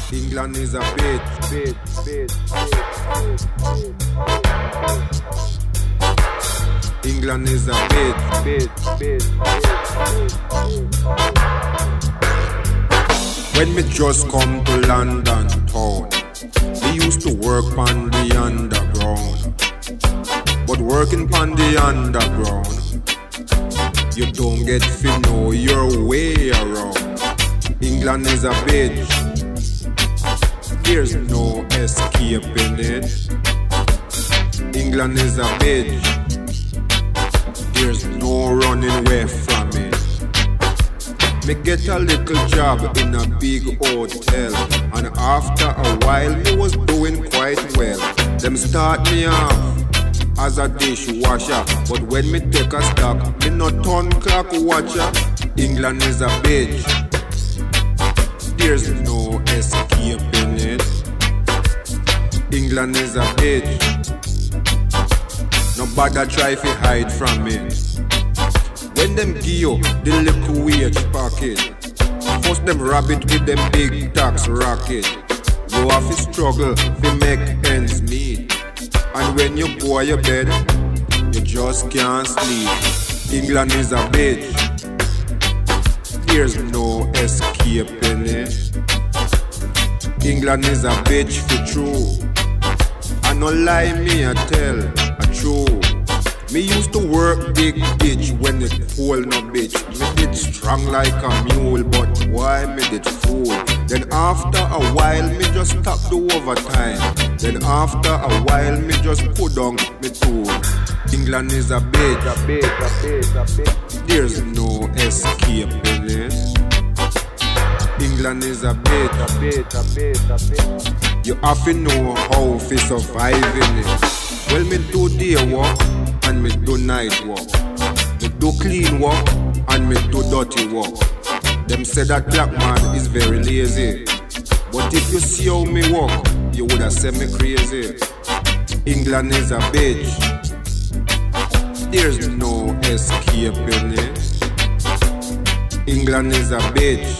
England is a bitch. England is a bitch. When me just come to London town, me used to work on the underground. But working on the underground, you don't get to know your way around. England is a bitch. There's no escaping it. England is a bitch. There's no running away from it. Me get a little job in a big hotel, and after a while me was doing quite well. Them start me off as a dishwasher, but when me take a stock, me no turn clock watcher. England is a bitch. There's no escaping it. England is a bitch. Nobody try to hide from it. When them give you the little wage packet, first them rob it with them big tax racket. You have to struggle to make ends meet, and when you go to your bed, you just can't sleep. England is a bitch. There's no escaping it. England is a bitch for true. I no lie, me I tell a true. Me used to work big bitch when it full no bitch. Me did strong like a mule, but why me did fool? Then after a while me just stop the overtime. Then after a while me just put down me tool. England is a bitch. There's no escaping it. England is a bitch. You have to know how to survive in it. Well, me do day work and me do night work. Me do clean work and me do dirty work. Them say that black man is very lazy, but if you see how me work, you would have said me crazy. England is a bitch. There's no escaping it. England is a bitch.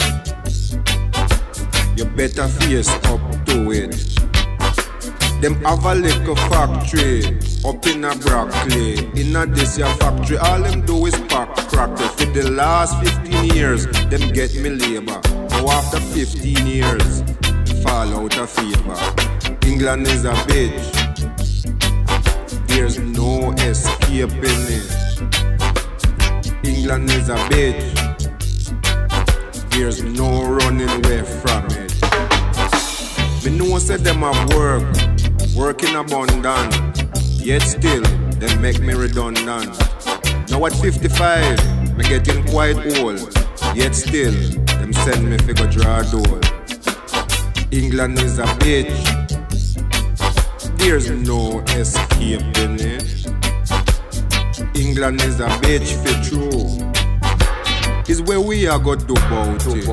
You better face up to it. Them have a little factory up in a Brockley. In a this year factory, all them do is pack crackers. For the last 15 years, them get me labor. Now after 15 years, fall out of favor. England is a bitch. There's no escaping it. England is a bitch. There's no running away from it. Me know say them have work in abundance, yet still they make me redundant. Now at 55, me getting quite old, yet still them send me fi go draw a door. England is a bitch. There's no escaping it. England is a bitch for true. Is where we are go do about it.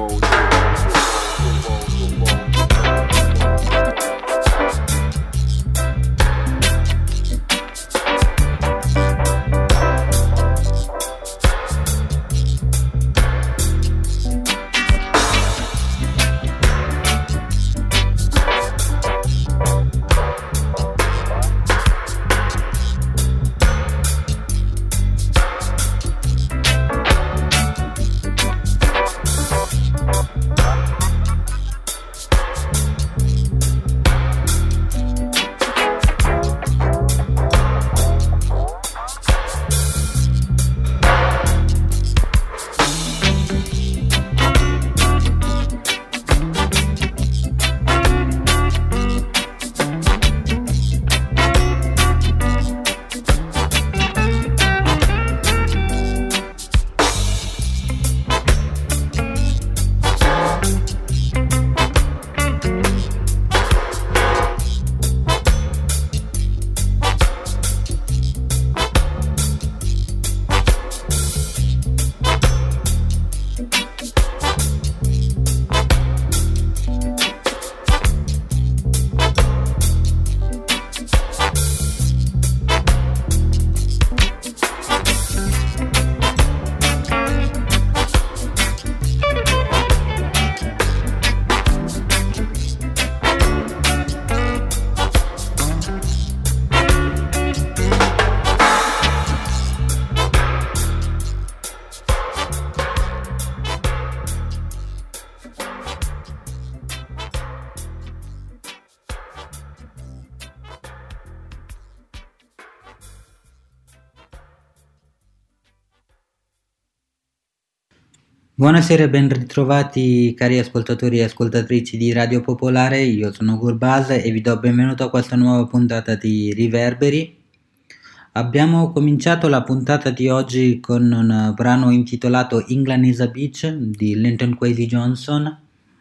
Buonasera e ben ritrovati cari ascoltatori e ascoltatrici di Radio Popolare, io sono Gurbaz e vi do benvenuto a questa nuova puntata di Riverberi. Abbiamo cominciato la puntata di oggi con un brano intitolato England is a Beach di Linton Kwesi Johnson.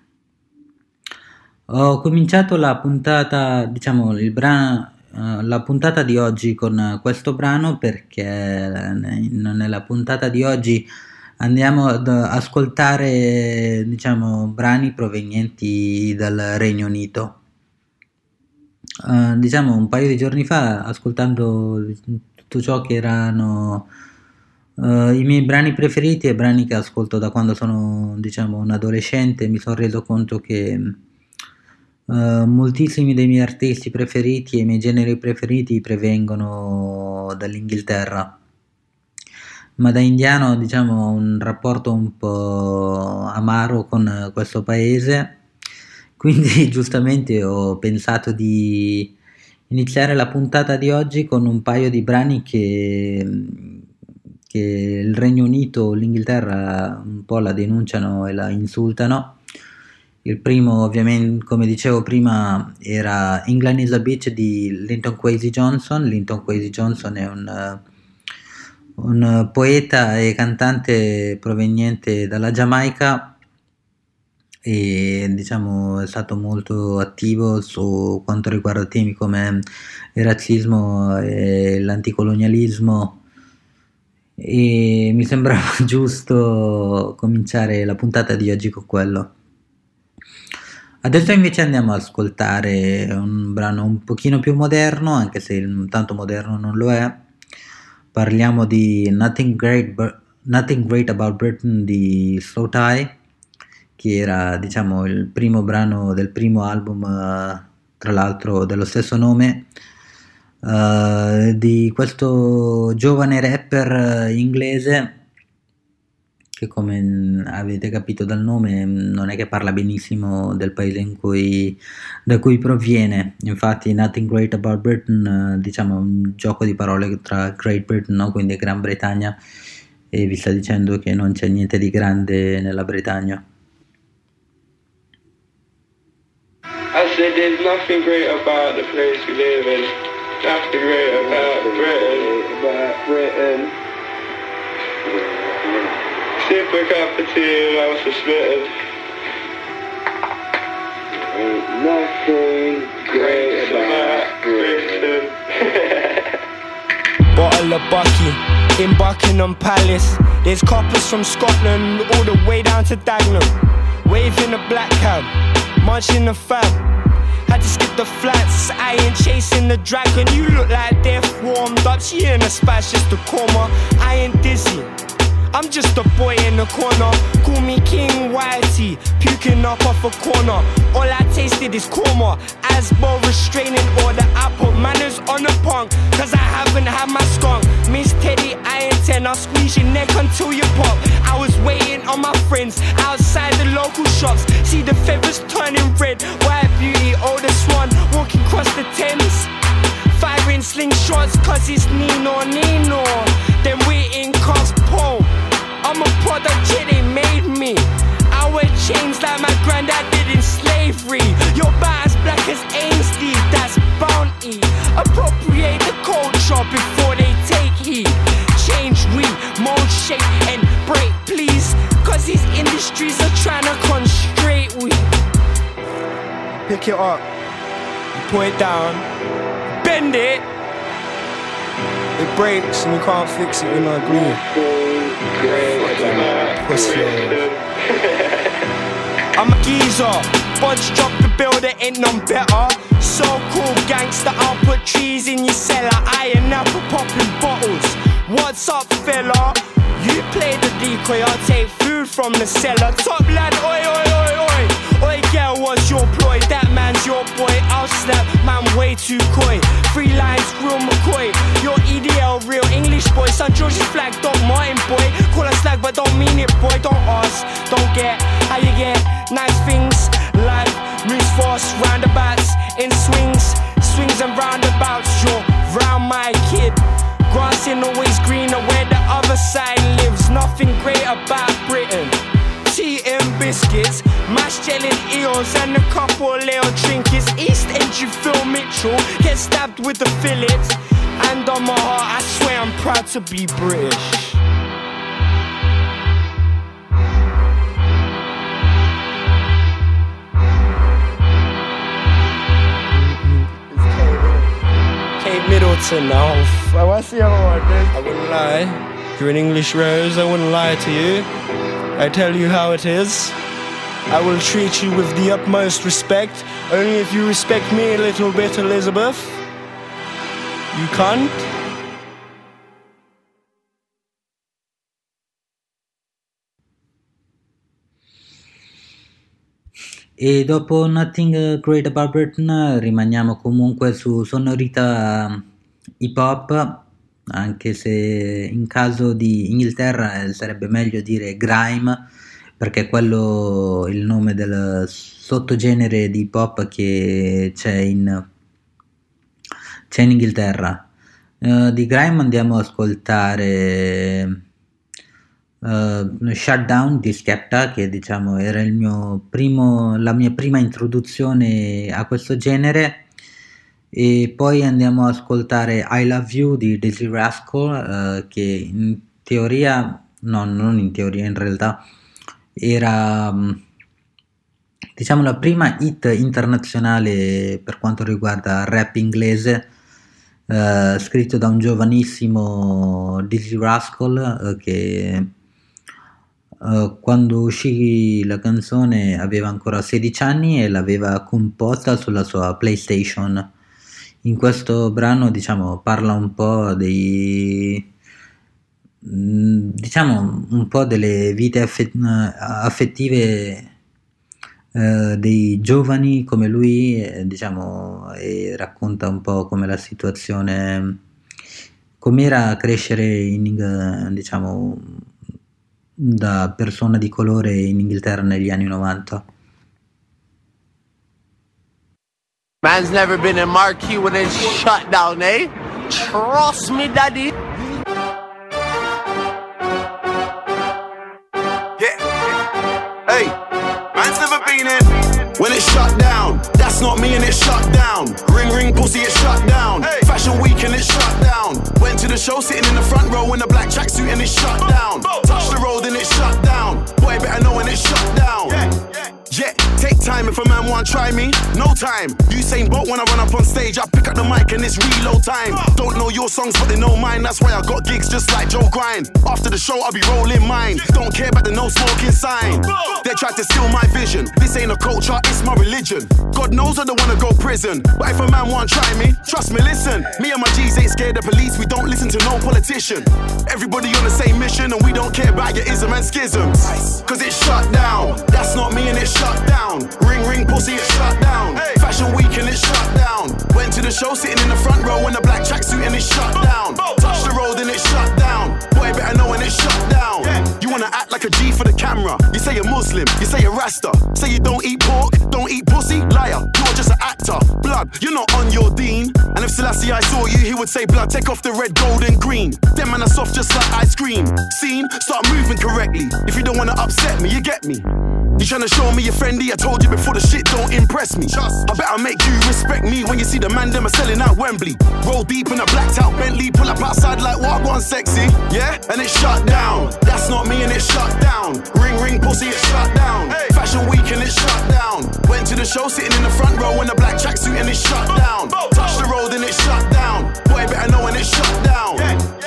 Ho cominciato la puntata, la puntata di oggi con questo brano perché nella puntata di oggi andiamo ad ascoltare, brani provenienti dal Regno Unito. Un paio di giorni fa, ascoltando tutto ciò che erano i miei brani preferiti e brani che ascolto da quando sono, un adolescente, mi sono reso conto che moltissimi dei miei artisti preferiti e i miei generi preferiti provengono dall'Inghilterra. Ma da indiano, ho un rapporto un po' amaro con questo paese, quindi giustamente ho pensato di iniziare la puntata di oggi con un paio di brani che il Regno Unito, l'Inghilterra un po' la denunciano e la insultano. Il primo, ovviamente, come dicevo prima, era England is a Beach di Linton Kwesi Johnson. Linton Kwesi Johnson è un poeta e cantante proveniente dalla Giamaica e è stato molto attivo su quanto riguarda temi come il razzismo e l'anticolonialismo, e mi sembrava giusto cominciare la puntata di oggi con quello. Adesso invece andiamo ad ascoltare un brano un pochino più moderno, anche se tanto moderno non lo è. Parliamo di Nothing Great About Britain di Slow Tie, che era il primo brano del primo album, tra l'altro dello stesso nome, di questo giovane rapper inglese che, come avete capito dal nome, non è che parla benissimo del paese da cui proviene. Infatti Nothing Great About Britain, è un gioco di parole tra Great Britain, no? Quindi Gran Bretagna, e vi sta dicendo che non c'è niente di grande nella Bretagna. I said there's nothing great about the place we live in. Nothing great about Britain. Sip a cup of tea and I was smitten. Ain't nothing great about Britain. Bottle of Bucky in Buckingham Palace. There's coppers from Scotland all the way down to Dagenham, waving a black cab, munching the fab. Had to skip the flats, I ain't chasing the dragon. You look like death warmed up. She in a splash just to coma. I ain't dizzy, I'm just a boy in the corner. Call me King Whitey, puking up off a corner. All I tasted is korma, Asbo restraining order. I put manners on the punk, cause I haven't had my skunk. Miss Teddy, I ain't 10, I'll squeeze your neck until you pop. I was waiting on my friends outside the local shops. See the feathers turning red, white beauty, oldest one, walking across the Thames. Firing slingshots cause it's Nino. Then waiting cause Paul. I'm a product, yeah, they made me. I wear chains like my granddad did in slavery. Your bat's black as Ainsley, that's bounty. Appropriate the culture before they take heed. Change, mold, shape and break, please. Cause these industries are trying to constrain we. Pick it up, you put it down, bend it. It breaks and you can't fix it with no glue. I'm a geezer, bunch drop the bill, there ain't none better. So cool gangster, I'll put trees in your cellar. I and apple popping bottles. What's up fella? You play the decoy, I'll take food from the cellar. Top lad, oi oi oi oi. Oi girl, what's your ploy? That man's your boy, I'll slap man way too coy. 3 lines, real McCoy. Your EDL, real English boy. St. George's flag, Doc Martin boy. Call us slag but don't mean it boy. Don't ask, don't get how you get nice things. Life moves fast, roundabouts in swings. Swings and roundabouts, you're round my kid. Grass ain't always greener where the other side lives. Nothing great about Britain. biscuits, mashed gel in eels and a couple little trinkets. East End, you Phil Mitchell, get stabbed with the fillets. And on my heart, I swear I'm proud to be British. Kate Middleton now. What's the other one, dude? I wouldn't lie. You're an English rose, I wouldn't lie to you. I tell you how it is. I will treat you with the utmost respect. Only if you respect me a little bit, Elizabeth. You can't? E dopo Nothing Great About Britain rimaniamo comunque su sonorità hip hop, anche se in caso di Inghilterra sarebbe meglio dire grime, perché è quello il nome del sottogenere di hip hop che c'è in Inghilterra. Di grime andiamo ad ascoltare Shutdown di Skepta, che diciamo era la mia prima introduzione a questo genere, e poi andiamo ad ascoltare I Love You di Dizzy Rascal, che in teoria, no, non in teoria, in realtà era diciamo la prima hit internazionale per quanto riguarda rap inglese, scritto da un giovanissimo Dizzy Rascal, che quando uscì la canzone aveva ancora 16 anni e l'aveva composta sulla sua PlayStation. In questo brano diciamo parla un po' diciamo un po' delle vite affettive dei giovani come lui, diciamo, e racconta un po' come la situazione, com'era crescere diciamo da persona di colore in Inghilterra negli anni 90. Man's never been in marquee when it's shut down, eh? Trust me, daddy. Yeah. Hey, man's never been in when it's shut down. That's not me and it's shut down. Ring ring pussy, it's shut down. Hey. Fashion week and it's shut down. Went to the show sitting in the front row in a black tracksuit and it's shut down. Touch the road and it's shut down. Boy better know when it's shut down. Yeah, take time if a man want try me. No time. Usain Bolt when I run up on stage, I pick up the mic and it's reload time. Don't know your songs but they know mine. That's why I got gigs just like Joe Grind. After the show I'll be rolling mine. Don't care about the no smoking sign. They tried to steal my vision. This ain't a culture, it's my religion. God knows I don't wanna go prison, but if a man want try me, trust me, listen. Me and my G's ain't scared of police. We don't listen to no politician. Everybody on the same mission and we don't care about your ism and schisms. Cause it's shut down. That's not me and it's shut down. Ring ring pussy, it's shut down. Fashion week and it's shut down. Went to the show sitting in the front row in a black tracksuit and it's shut down. Touch the road and it's shut down. Boy better know when it's shut down. You wanna act like a G for the camera. You say you're Muslim, you say you're Rasta. Say you don't eat pork, don't eat pussy. Liar, you're just an actor. Blood, you're not on your dean. And if Selassie I saw you, he would say blood, take off the red, gold and green. Them man are soft just like ice cream. Scene, start moving correctly. If you don't wanna upset me, you get me. You tryna show me you're friendly? I told you before, the shit don't impress me. I better make you respect me when you see the man them are selling out Wembley. Roll deep in a blacked out Bentley, pull up outside like what one sexy. Yeah, and it's shut down. That's not me and it's shut down. Ring ring pussy, it's shut down. Fashion week and it's shut down. Went to the show sitting in the front row in a black tracksuit and it's shut down. Touch the road and it's shut down. Boy better know when it's shut down.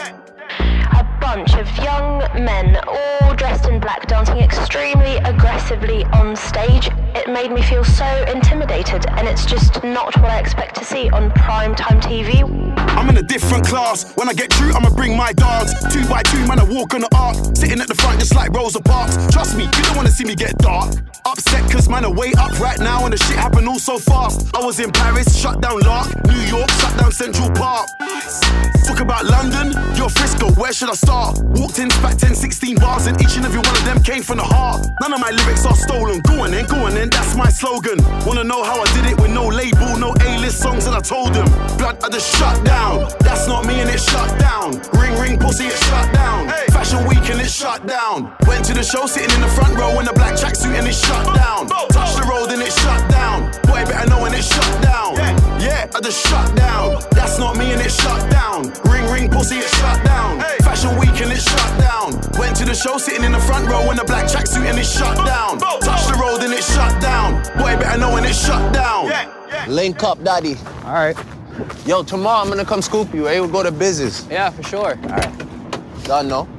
A bunch of young men, all dressed in black, dancing extremely aggressively on stage. It made me feel so intimidated, and it's just not what I expect to see on primetime TV. I'm in a different class. When I get through, I'ma bring my dogs. 2 by 2, man, I walk on the arc. Sitting at the front just like Rosa Parks. Trust me, you don't wanna see me get dark. Upset cause man, I way up right now and the shit happened all so fast. I was in Paris, shut down Lark. New York, shut down Central Park. Took talk about London, you're Frisco, where should I start? Walked in, spat 10, 16 bars, and each and every one of them came from the heart. None of my lyrics are stolen. Go on then, that's my slogan. Wanna know how I did it with no label, no A-list songs, and I told them, blood, I just shut down. That's not me and it shut down. Ring, ring, pussy, it shut down. Fashion week and it shut down. Went to the show, sitting in the front row in a black tracksuit and it shut down. Touch the road and it shut down. Boy, better know when it shut down. Yeah, I just shut down. That's not me and it shut down. Ring, ring, pussy, it shut down. Fashion week and it shut down. Went to the show, sitting in the front row in a black tracksuit and it shut down. Touch the road and it shut down. Boy, better know when it shut down. Link up, daddy. All right. Yo, tomorrow I'm gonna come scoop you, eh? We'll go to business. Yeah, for sure. All right. Done, no?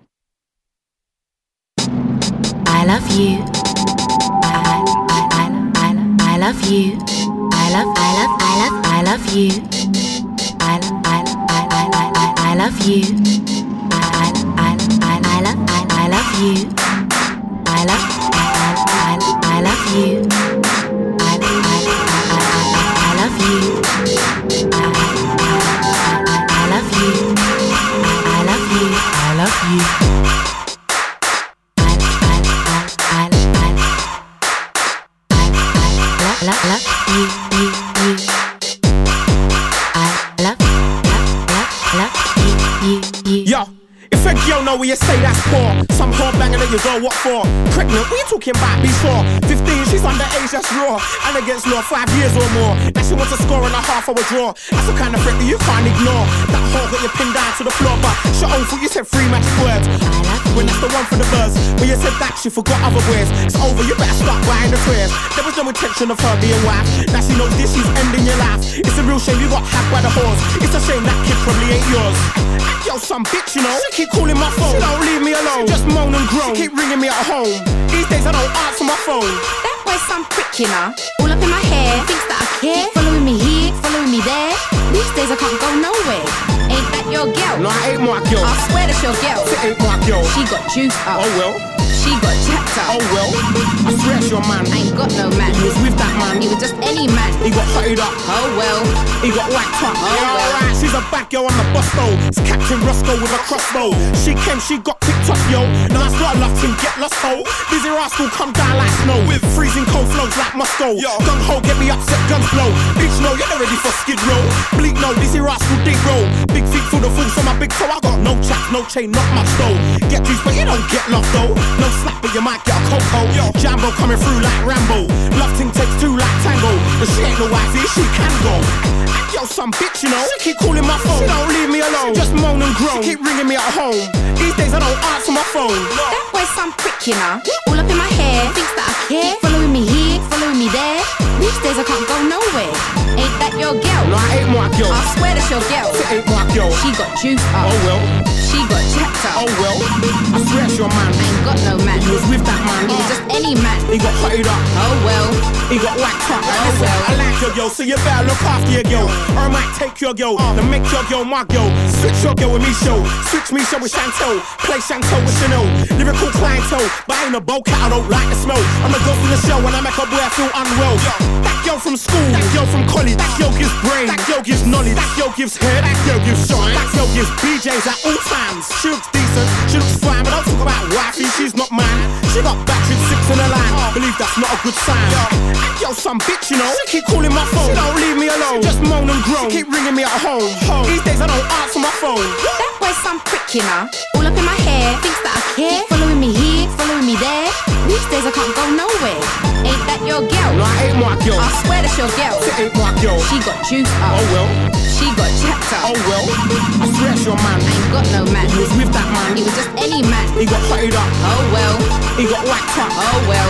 I love you. I love you. I love you. I love you. I love you. I love you. I love you. I love you. I love you. I love you. Love you. I love you. Yo, if a girl know where you say that's poor, some whore banging that you go, what for? Pregnant, what you talking about before? 15, she's underage, that's raw. And against law, 5 years or more. Now she wants a score and a half hour draw. That's the kind of threat that you can't ignore. That whore got you pinned down to the floor, but she own thought you said 3 magic words. When that's the one for the buzz. When you said that, she forgot other words. It's over, you better start buying the prayers. There was no intention of her being wife. Now she knows this, she's ending your life. It's a real shame you got hacked by the whores. It's a shame that kid probably ain't yours. Yo, some bitch, you know. She keep calling my phone. She don't leave me alone. She just moan and groan. She keep ringing me at home. These days I don't answer my phone. That boy's some prick, you know. All up in my hair. Thinks that I care. Following me here, following me there. These days I can't go nowhere. Ain't that your girl? No, I ain't my girl. I swear that's your girl. It ain't my girl. She got juiced up. Oh well. She got jacked up. Oh well. I swear it's your man. I ain't got no man. He was with that man. He was just any man. He got hotted up. Oh well. He got whacked up. Oh well. Alright, she's a bad girl on the bus though. It's Captain Roscoe with a crossbow. She came, she got picked up, yo. Now I start lost him, get lost, ho. Busy rascal come down like snow. With freezing cold flows like Moscow. Gun ho, get me upset, guns blow. Bitch, no, you're not ready for skid row. Bleak, no, Dizzy rascal, dig roll. Big feet through the fools on my big toe. I got no chaps, no chain, not much though. Get juice, but you don't get lost though. No slap, but you might get a cocoa. Jambo coming through like Rambo. Love ting takes 2 like Tango. But she ain't no wifey, she can go. Yo, some bitch, you know. She keep calling my phone. She don't leave me alone. She just moan and groan. She keep ringing me at home. These days I don't answer my phone. That boy's some prick, you know. All up in my hair. Thinks that I care. Following me here, following me there. These days I can't go nowhere. Ain't that your girl? No, I ain't my girl. I swear that's your girl. It ain't my girl. She got juiced up. Oh well. She got jacked up. Oh well. I swear it's your man. I ain't got no man. He was with that man. He was just any man. He got hotted up. Oh well. He got whacked up. Oh Listen, well. I like your girl, so you better look after your girl. Or I might take your girl, then make your girl my girl. Switch your girl with me show. Switch me show with Chantel. Play Chantel with Chanel. Lyrical clientele, but I ain't a bow cat, I don't like the smell. I'm the girl from the show when I make a boy feel unwell. That girl from school, that girl from college. That girl gives brain, that girl gives knowledge. That girl gives hair, that girl gives shine. That girl gives BJs at all times. She looks decent, she looks fine, but don't talk about wifey, she's not mine. She got battered 6 in a line. Believe that's not a good sign. Yo, some bitch, you know. She keep calling my phone. She don't leave me alone. She just moan and groan. She keep ringing me at home. These days I don't answer my phone. That boy's some prick, you know. All up in my hair. Thinks that I care. Following me here, following me there. These days I can't go nowhere. Ain't that your girl? No, I ain't my girl. I swear that's your girl. It ain't my girl. She got juiced up. Oh well. She got jacked up. Oh well. I swear it's your man. I ain't got no man. He was with that man. He was just any man. He got hotted up. Oh well. He got whacked up. Oh well.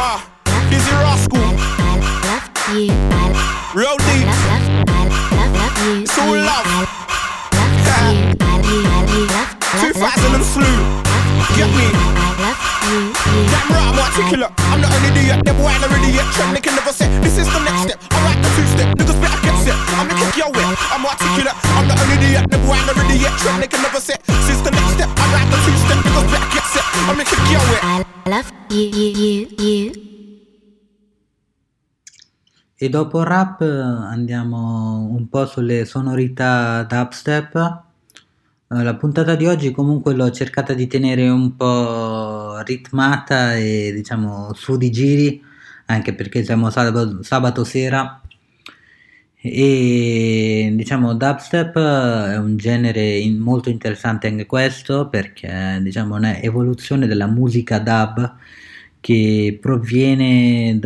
Dizzy rascal. I love you. Real deep. Love you. It's all love. Love you. 2000 and slew. Get me. Damn right, I'm articulate. I'm not an idiot, never ain't an idiot. Trend they can never say, this is the next step. I write the 2-step, niggas better get set. I'm the kick your way. I'm articulate. I'm not an idiot, never ain't an idiot. Trend they can never say, this is the next step. I write the 2-step, niggas better get set. I'm the kick your way. I love you. E dopo il rap andiamo un po' sulle sonorità dubstep La puntata di oggi comunque l'ho cercata di tenere un po' ritmata e diciamo su di giri, anche perché siamo sabato sera e diciamo dubstep è un genere molto interessante anche questo perché diciamo è un'evoluzione della musica dub che proviene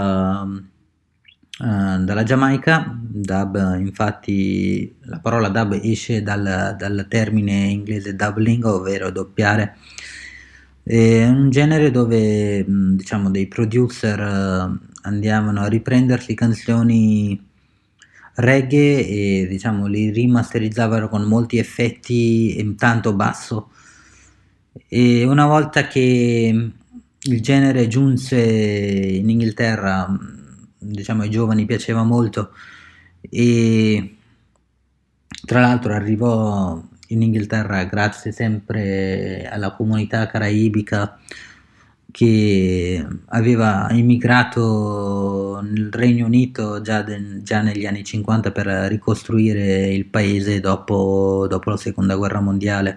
dalla Giamaica. Dub, infatti, la parola dub esce dal termine inglese doubling, ovvero doppiare. È un genere dove diciamo dei producer andavano a riprendersi canzoni reggae e diciamo li rimasterizzavano con molti effetti e tanto basso. E una volta che il genere giunse in Inghilterra, diciamo ai giovani piaceva molto e tra l'altro arrivò in Inghilterra grazie sempre alla comunità caraibica che aveva immigrato nel Regno Unito già negli anni 50 per ricostruire il paese dopo la seconda guerra mondiale.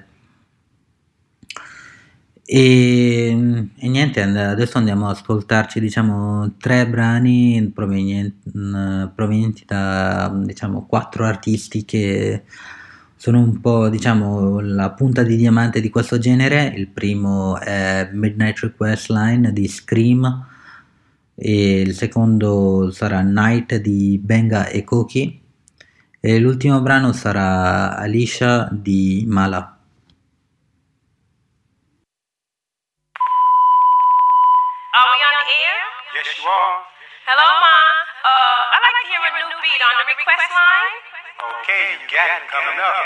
E niente, adesso andiamo ad ascoltarci diciamo 3 brani provenienti da diciamo 4 artisti che sono un po' diciamo la punta di diamante di questo genere. Il primo è Midnight Request Line di Scream e il secondo sarà Night di Benga e Koki e l'ultimo brano sarà Alicia di Mala. Are we on the air? Yes, you are. Hello, Ma. I'd like to hear a new beat on the request line. Okay, you got it coming up.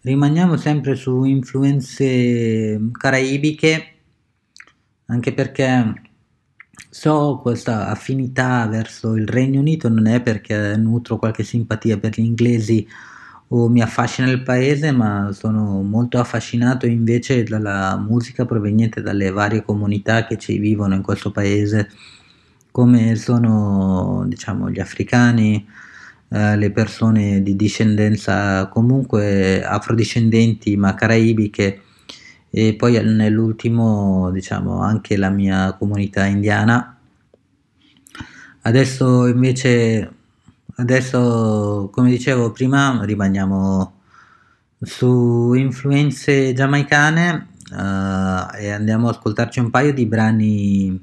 rimaniamo sempre su influenze caraibiche, anche perché so questa affinità verso il Regno Unito non è perché nutro qualche simpatia per gli inglesi o mi affascina il paese, ma sono molto affascinato invece dalla musica proveniente dalle varie comunità che ci vivono in questo paese, come sono, diciamo, gli africani, le persone di discendenza comunque afrodiscendenti ma caraibiche, e poi nell'ultimo, diciamo, anche la mia comunità indiana. Adesso invece, come dicevo prima, rimaniamo su influenze giamaicane, e andiamo ad ascoltarci un paio di brani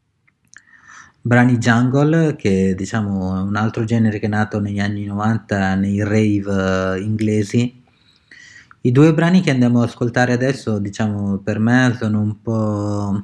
jungle, che diciamo è un altro genere che è nato negli anni 90 nei rave inglesi. I due brani che andiamo ad ascoltare adesso, diciamo, per me sono un po'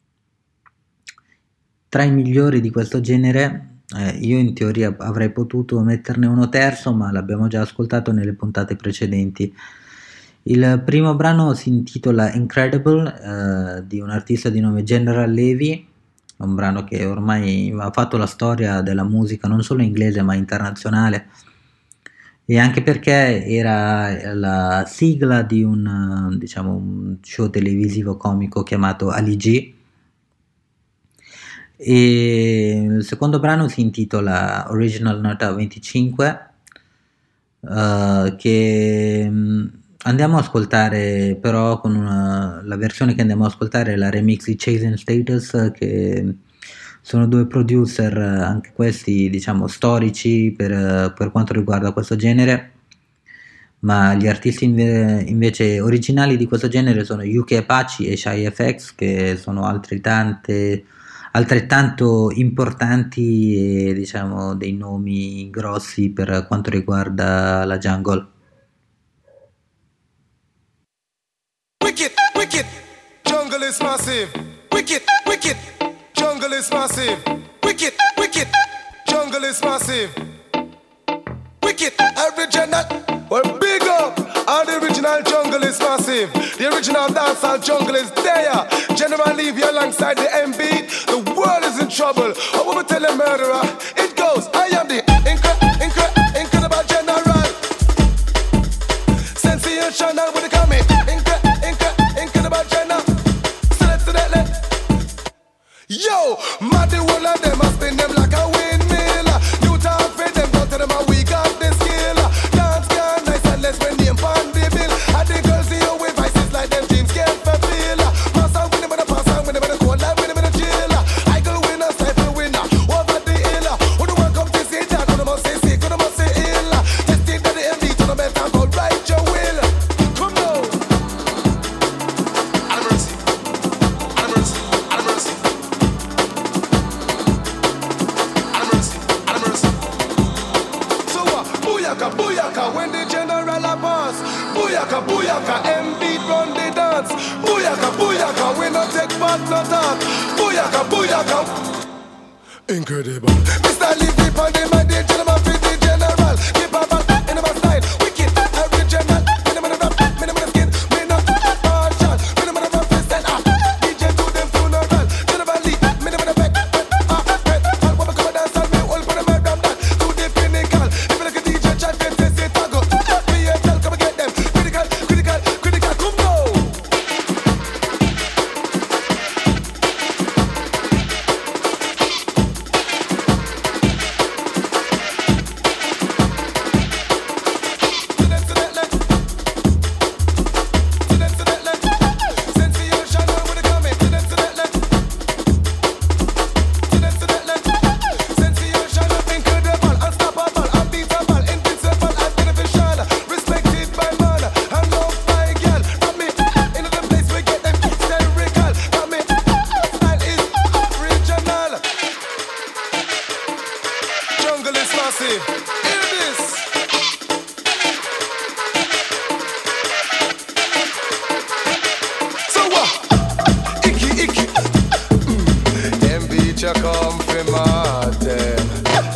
tra i migliori di questo genere. Io in teoria avrei potuto metterne uno terzo, ma l'abbiamo già ascoltato nelle puntate precedenti. Il primo brano si intitola Incredible, di un artista di nome General Levy, un brano che ormai ha fatto la storia della musica non solo inglese ma internazionale, e anche perché era la sigla di un show televisivo comico chiamato Ali G. E il secondo brano si intitola Original Nota 25, che andiamo a ascoltare però con la versione che andiamo a ascoltare è la remix di Chase and Status, che sono due producer, anche questi diciamo storici per quanto riguarda questo genere, ma gli artisti invece originali di questo genere sono UK Apache e Shy FX, che sono altrettanto importanti e diciamo dei nomi grossi per quanto riguarda la jungle. Wicked, wicked, jungle is massive. Wicked, wicked, jungle is massive. Wicked, wicked, jungle is massive. Wicked, original, well big up. All the original jungle is massive. The original dancehall jungle is there. General Levy alongside the M-Beat. The world is in trouble. I want to tell a murderer. It goes, I am the incredible general. Sensational with the coming. Incredible general. Yo, mad the whole of them, I spin them like a windmill. You talk for them, go to them, and we got the skill. Dance can nice and less when name pan the bill. And the girls see you with vices like them dreams can't fulfill. Pass on with them, and pass on with them, and cold life with them, and chill. I go winner, cypher winner, over the hill. Who the one come to say that? Who the must say sick, who the must say ill. Testing that the MD to the best and go right your will. Come now. Have mercy, have mercy, have mercy. Booyaka, when the general a pass. Booyaka, booyaka, M-Beat run the dance. Booyaka, booyaka, we no take part, no talk. Booyaka, booyaka. Incredible. Mr. Levy on the man, the gentleman for the general. Keep up in my style. Wicked, original. Minimum rap, minimum skin. Me not partial. Minimum rap, stand up. DJ to them funeral. General Lee, minimum effect. All what come dance on me, all put them around that. To the pinnacle. If you look at DJ chat, they say tango. PSL, come and get them. Critical, critical, critical. Come go.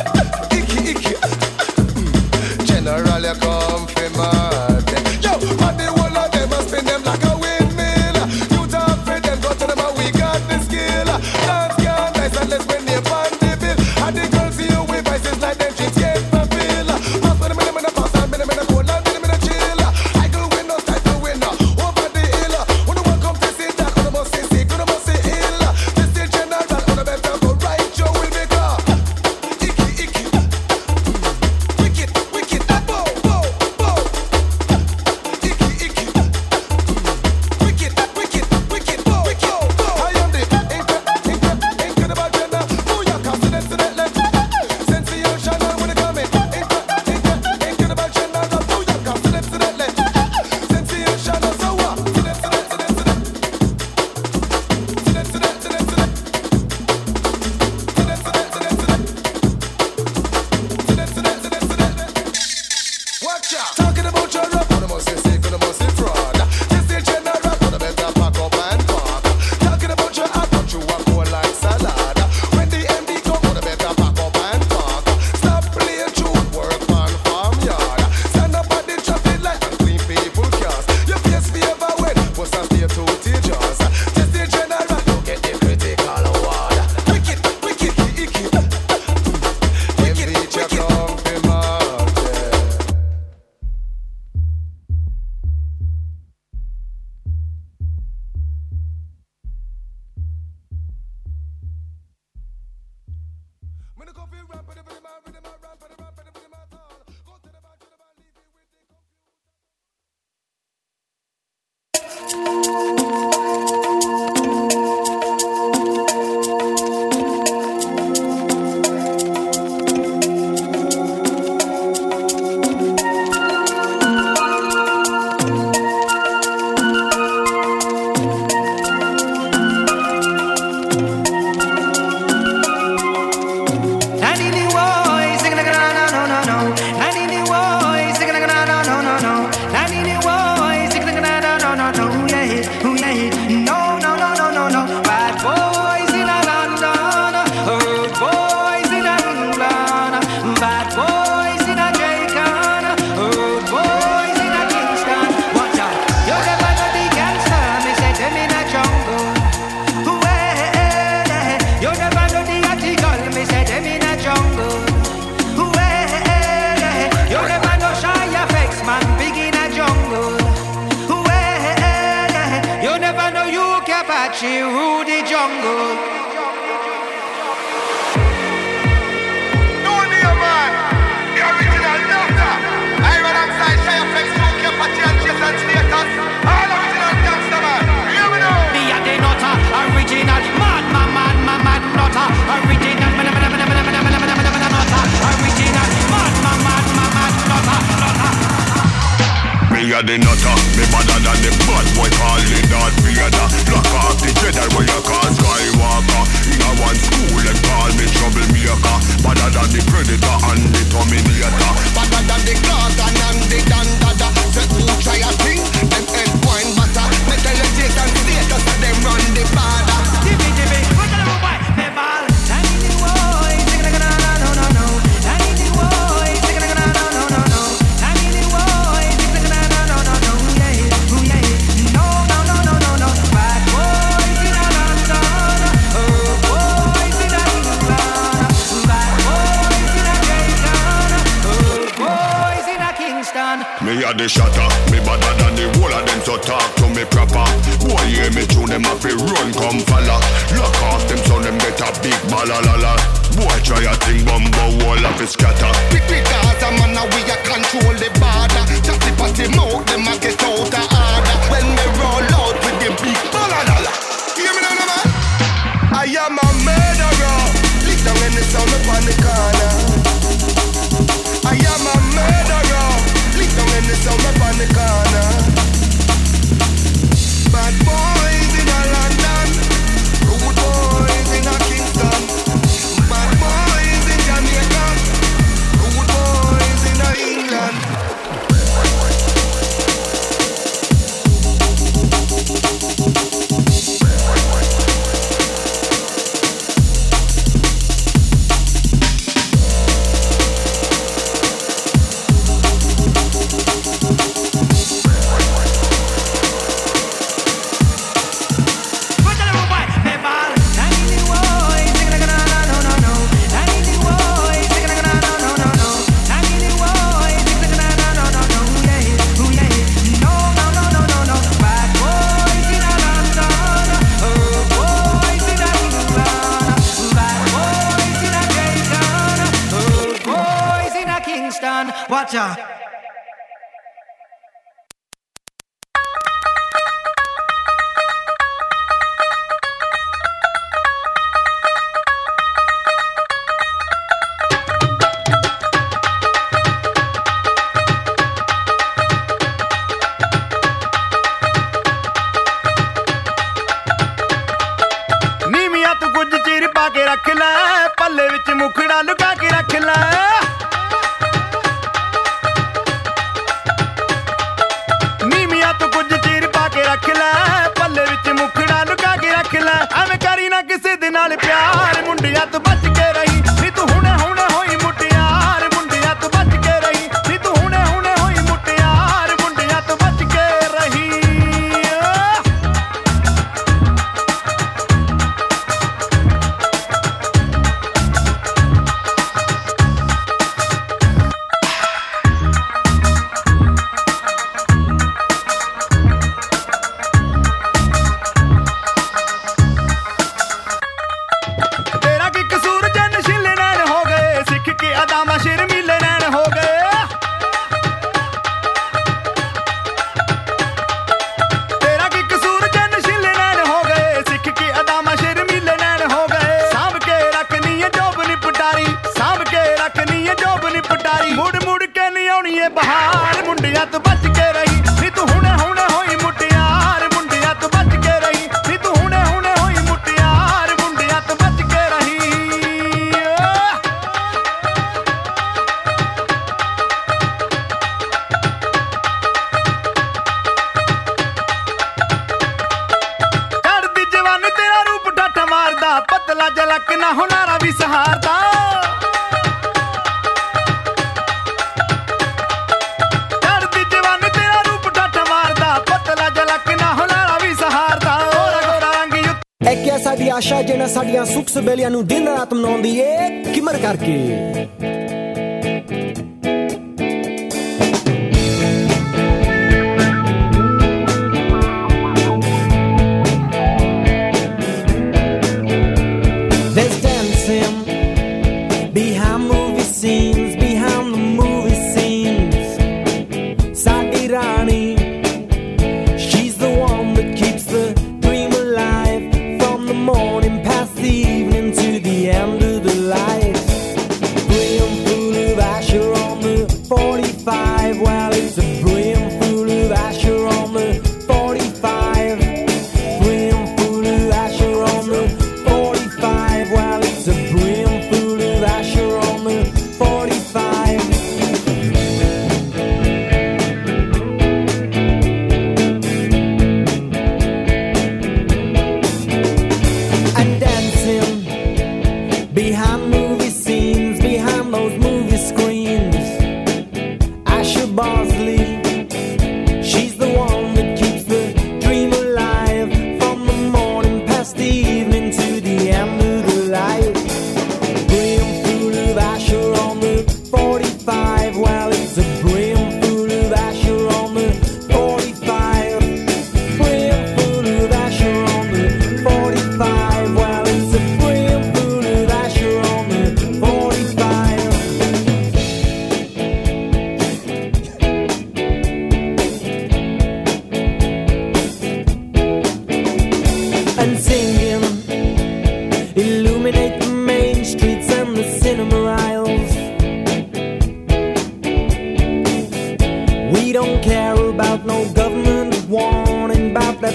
General, you come for mad. Yo, Apache Rudy Jungle. No dear man, the original doctor. I run outside Shire Flex, Luke, Apache and Jason Status. All original gangster man, hear me now. Me a the nutter, original man, nutter, original nutter, original man, nutter. Me a the nutter, me better than the bad boy calling Darth Vader. Lock off the Jedi where you call Skywalker. In a one school and call me troublemaker. Better than the Predator and the Terminator. Better than the Gargan and the Dandada. Say who try a thing, them head wine butter. Me tell you Jason Status and them run the border. Jimmy, what the little boy? Me ball, tiny the boy, no. Tiny the boy, no. Tiny the boy, no. Yeah. No. Bad boys in a London, oh boys in a England, bad boys in a Jamaican, oh boys in a Kingston. Me a the shatter, me better than the whole of them, so talk to me proper. Boy, hear me tune them up, run, come follow. Lock off them, so them get a big balalala. Boy, try a thing, bumbo, wall of it scatter. Because a man we a control the border. Chatty patty mouth, them a get out of order. When me roll out with the big balalala. Hear me now, man? I am a murderer. Lick down in the sound upon the corner. I am a murderer. Lick down in the sound upon the corner. Bad boys in a London, rude boys in a Kingston. Bad boys in Jamaica, rude boys in a England. Watch out. ਨੀਵੀਆਂ ਤੂੰ ਕੁਝ ਚੀਰ ਪਾ ਕੇ ਰੱਖ ਲੈ ਪੱਲੇ ਵਿੱਚ ਮੁਖੜਾ ਲੁਕਾ ਕੇ ਰੱਖ ਲੈ ਰੱਖ ਲੈ ਪੱਲੇ ਵਿੱਚ ਮੁਖੜਾ ਲੁਕਾ ਕੇ ਰੱਖ ਲੈ ਐਵੇਂ ਕਰੀ ਨਾ ਕਿਸੇ ਦੇ ਨਾਲ ਪਿਆਰ ਮੁੰਡਿਆਂ ਤੋਂ ਬਚ ਕੇ ਰਹੀ ਨੀ ਤੂੰ ਹੁਣੇ ਹੋਈ ਮੁਟਿਆਰ ਮੁੰਡਿਆਂ ਤੋਂ ਬਚ ਕੇ ਰਹੀ ਨੀ ਤੂੰ ਹੁਣੇ ਹੋਈ ਮੁਟਿਆਰ ਮੁੰਡਿਆਂ ਤੋਂ ਬਚ ਕੇ ਰਹੀ ਬਹਾਰ ਮੁੰਡਿਆਂ ਤੋਂ ਬਚ ਕੇ ਰਹੀ ਨੀ ਤੂੰ ਹੁਣੇ ਹੋਈ ਮੁਟਿਆਰ ਮੁੰਡਿਆਂ ਤੋਂ ਬਚ ਕੇ ਰਹੀ ਨੀ ਤੂੰ ਹੁਣੇ ਹੋਈ ਮੁਟਿਆਰ ਮੁੰਡਿਆਂ ਤੋਂ ਬਚ ਕੇ ਰਹੀ ਕਰਦੀ ਜਵਾਨੀ ਤੇਰਾ ਰੂਪ ਠੱਠ ਮਾਰਦਾ ਪਤਲਾ ਜਲਕ ਨਾ ਹੁਨਾਰਾ ਵੀ ਸਹਾਰਦਾ ਸਾਡੀ ਆਸ਼ਾ ਜਿਹਨਾਂ ਸਾਡੀਆਂ ਸੁੱਖ ਸਬੇਲੀਆਂ ਨੂੰ ਦਿਨ ਰਾਤ ਮਨਾਉਂਦੀ ਏ ਕਿਮਰ ਕਰਕੇ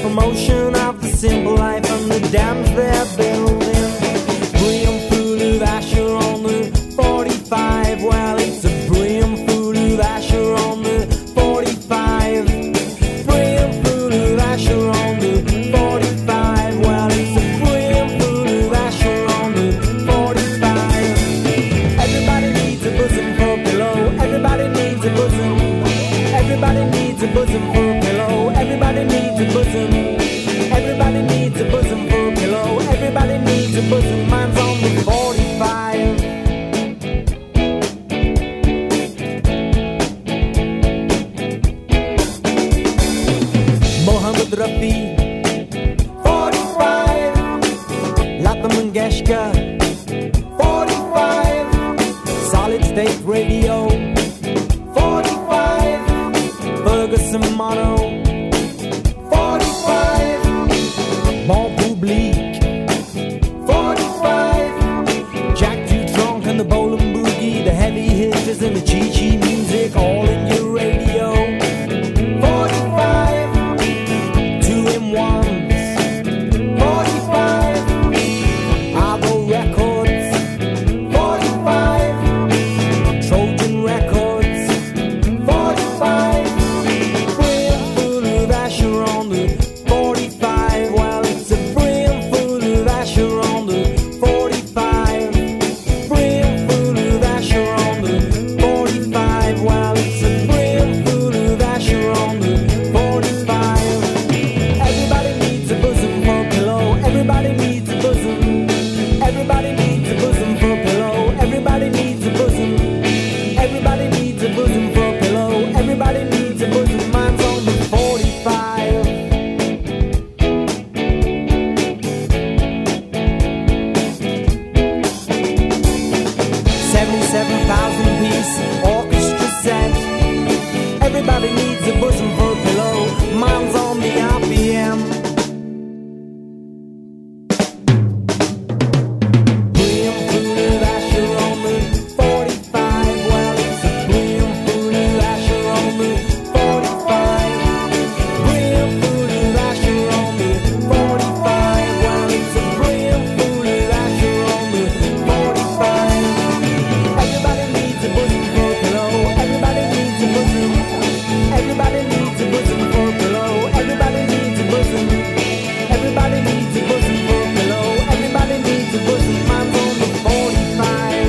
promotion of the simple life and the dams they're building. Brim full of Asher on the 45. Well, it's a brim full of Asher on the 45. Brim full of Asher on the 45. Well, it's a brim full of Asher on the 45. Everybody needs a bosom for a pillow. Everybody needs a bosom. Everybody needs a bosom for a pillow. Everybody needs a bosom. Everybody needs a bosom for a pillow. Everybody needs a bosom. Mine's on the 45. Mohammed Rafi, 45. Lata Mangeshkar, 45. Solid State Radio, 45. Ferguson Mono, 45. Bon Public, 45. Jack Dutronc and the Bowling Boogie, the heavy hitters and the Chi-Chi music, all in your radio. 45. 2-in-1s, 45. Argo Records, 45. Trojan Records, 45. Brim full of Asher on the 45. Well, it's a brim full of Asher on the 45. Brim full of Asher on the 45. Well, it's a brim full of Asher on the 45. Everybody needs a bosom for a pillow. Everybody needs a bosom. Everybody needs a bosom for a pillow. Everybody needs a bosom. Everybody needs a bosom for a pillow. Everybody needs a bosom. Mine's on the 45. 77,000 piece orchestra set. Everybody needs a bosom for a pillow. Mine's on the RPM. Brim full of Asher on the 45. Well, it's a brim full of Asher on the 45. Brim full of Asher on the 45. Well, it's a brim full of Asher on the 45. Everybody needs a bosom for a pillow. Everybody needs a bosom. Everybody needs a bosom for a pillow. Everybody needs a bosom. Everybody needs a bosom for a pillow. Everybody needs a bosom. Mine's on the 45.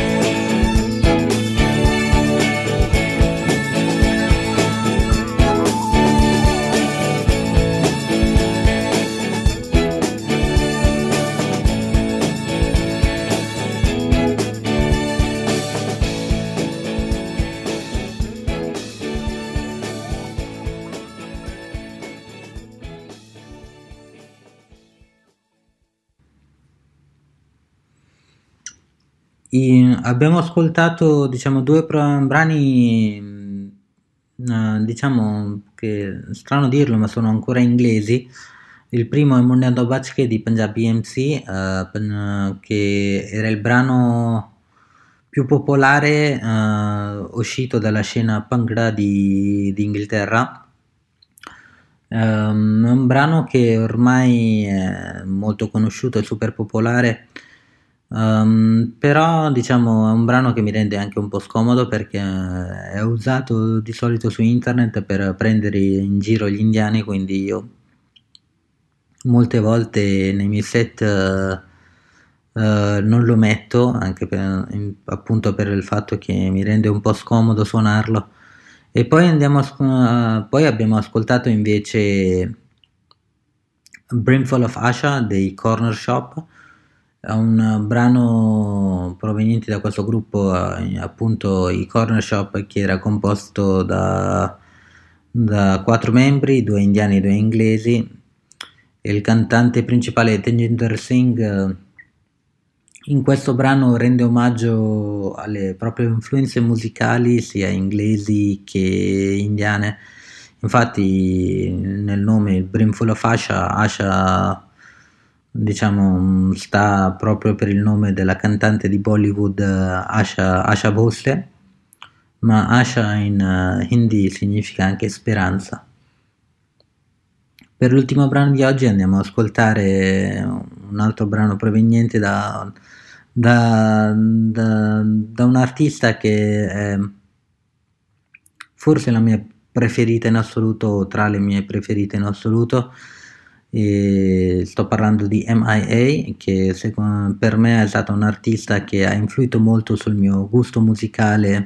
Abbiamo ascoltato, diciamo, due brani, diciamo che strano dirlo, ma sono ancora inglesi. Il primo è Mundiando Bachke di Punjabi MC, che era il brano più popolare uscito dalla scena Bhangra di Inghilterra. È un brano che ormai è molto conosciuto e super popolare. Però diciamo è un brano che mi rende anche un po' scomodo perché è usato di solito su internet per prendere in giro gli indiani, quindi io molte volte nei miei set non lo metto, anche appunto per il fatto che mi rende un po' scomodo suonarlo. E poi poi abbiamo ascoltato invece Brimful of Asha dei Corner Shop. È un brano proveniente da questo gruppo, appunto i Corner Shop, che era composto da 4 membri, 2 indiani e 2 inglesi. E il cantante principale Tejinder Singh in questo brano rende omaggio alle proprie influenze musicali, sia inglesi che indiane. Infatti nel nome il Brimful of Asha diciamo sta proprio per il nome della cantante di Bollywood Asha Bhosle, ma Asha in Hindi significa anche speranza. Per l'ultimo brano di oggi andiamo ad ascoltare un altro brano proveniente da un artista che è forse la mia preferita in assoluto, tra le mie preferite in assoluto, e sto parlando di MIA, che per me è stata un artista che ha influito molto sul mio gusto musicale,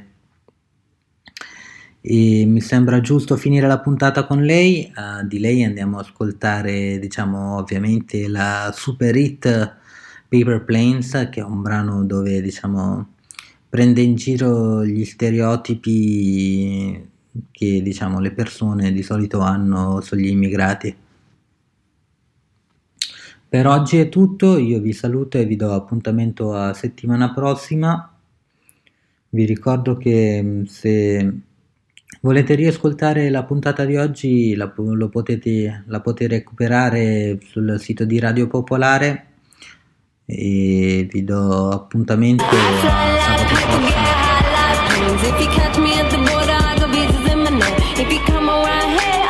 e mi sembra giusto finire la puntata con lei. Di lei andiamo ad ascoltare, diciamo, ovviamente la super hit Paper Planes, che è un brano dove, diciamo, prende in giro gli stereotipi che, diciamo, le persone di solito hanno sugli immigrati. Per oggi è tutto, io vi saluto e vi do appuntamento a settimana prossima. Vi ricordo che se volete riascoltare la puntata di oggi la potete recuperare sul sito di Radio Popolare, e vi do appuntamento a sabato prossimo. If you catch me at the border, I got visas in my name. If you come around here,